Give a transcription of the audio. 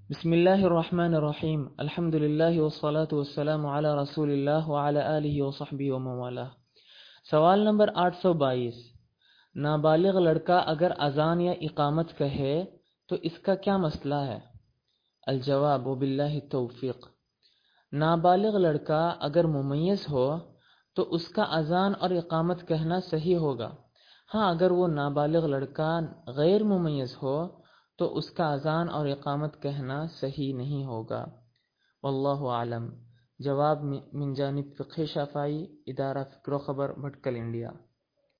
बिस्मिल्लाहिर्रहमानिर्रहीम अल्हम्दुलिल्लाहि वस्सलातु वस्सलामु अला रसूलिल्लाह व अला आलिहि व सहबिहि व मवाला। सवाल नंबर 822। नाबालिग लड़का अगर अजान या इकामत कहे तो इसका क्या मसला है? अल-जवाब व बिल्लाहि तौफीक। नाबालिग लड़का अगर मुमय्यज़ हो तो उसका अजान और इकामत कहना सही होगा। हाँ, अगर वो नाबालिग लड़का गैर मुमय्यज़ हो तो उसका अजान और इकामत कहना सही नहीं होगा। वल्लाहु आलम। जवाब मिन जानिब फ़िक़्ह शाफ़ई, इदारा फ़िक्र ख़बर, भटकल, इंडिया।